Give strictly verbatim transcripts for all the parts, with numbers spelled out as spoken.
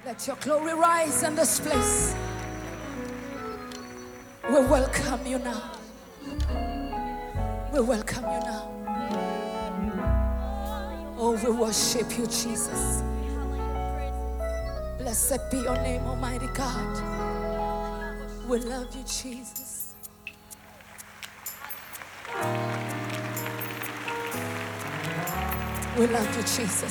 Let your glory rise in this place. We welcome you now. We welcome you now. Oh, we worship you, Jesus. Blessed be your name, Almighty God. We love you, Jesus. We love you, Jesus.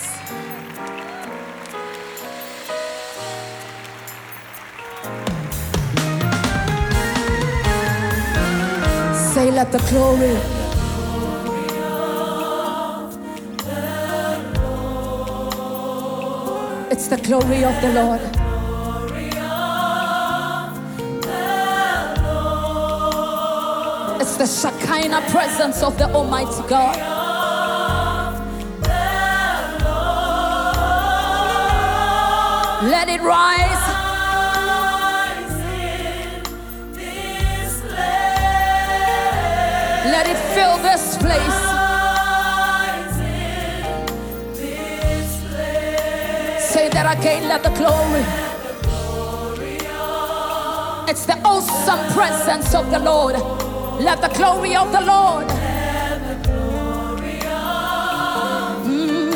Say, let the glory. It's the glory of the Lord. It's the Shekinah presence of the Almighty God. Let it rise. Let it fill this place. Say that again, let the glory. It's the awesome presence of the Lord. Let the glory of the Lord. Mm.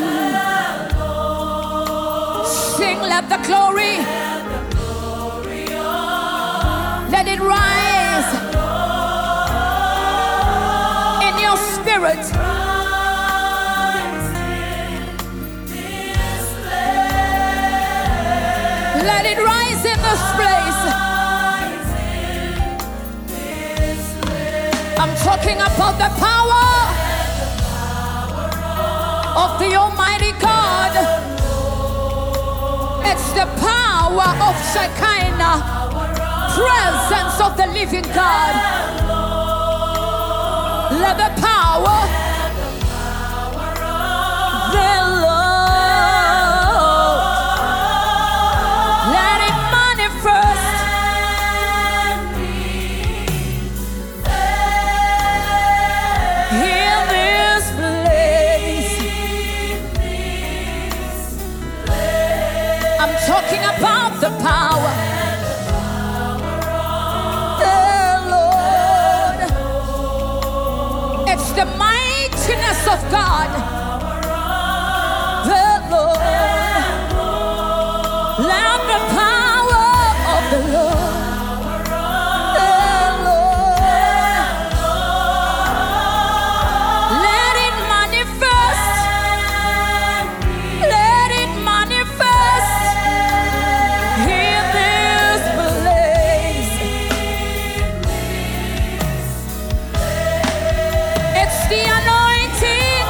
Sing, let the glory. Let it rise in your spirit. Let it rise in this place. I'm talking about the power of the Almighty God. It's the power of Shekinah, presence of the living God. Let the power, the Lord, let it manifest. In this place. I'm talking about the power. The mightiness of God, the Lord, let the power of the Lord, the Lord, let it manifest, let it manifest in this place. It's the anointing.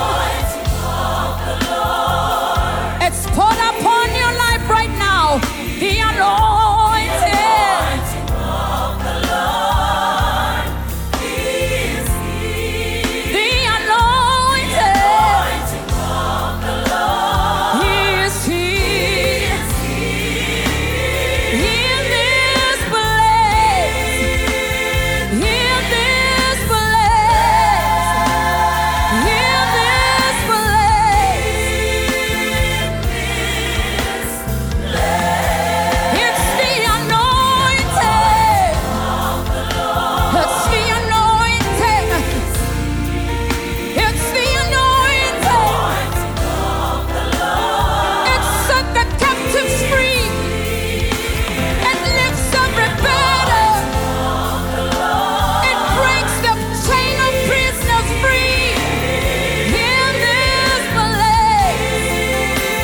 It's poured upon your life right now. The anointing.